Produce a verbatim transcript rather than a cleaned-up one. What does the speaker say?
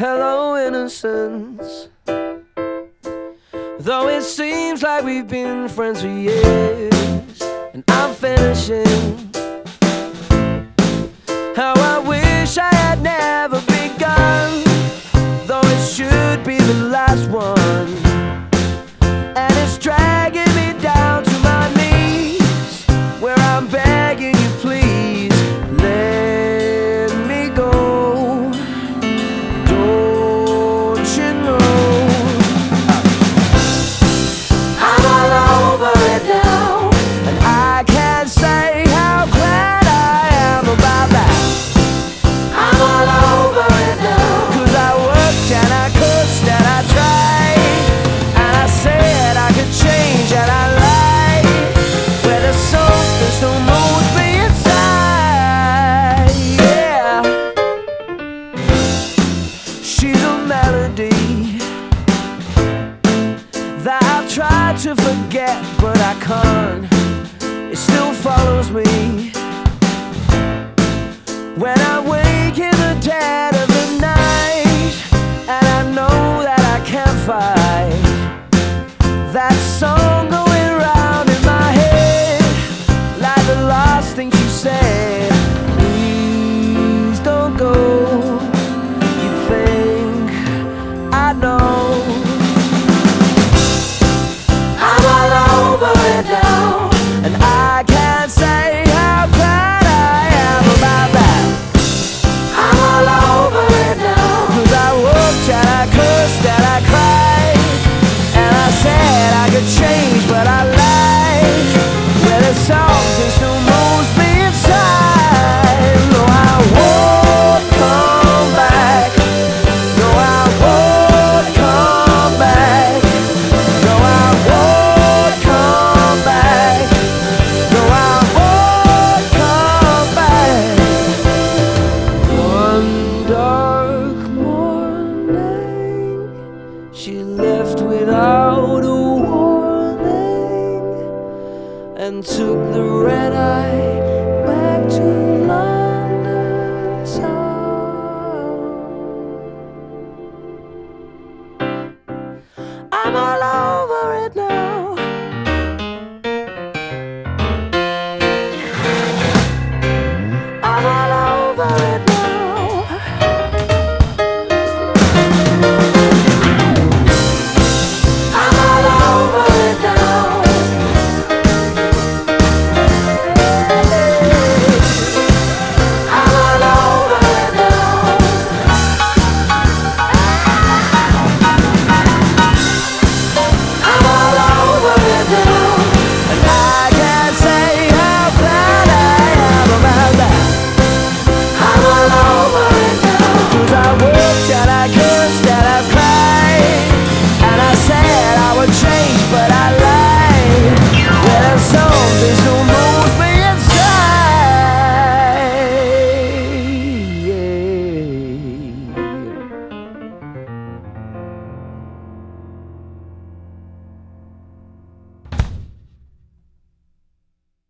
Hello, innocence. Though it seems like we've been friends for years, and I'm finishing how I wish I had never begun. Though it should be the last one, and it's dragging me down to my knees, where I'm begging you, please let me go. Don't you know I'm all over it now, and I can't say how glad I am about that. I'm all over it now, 'cause I worked and I cursed and I tried, and I said I could change and I lied, but there's something still moves me inside. Yeah, she's a melody that I've tried to forget, but I can't. It still follows me.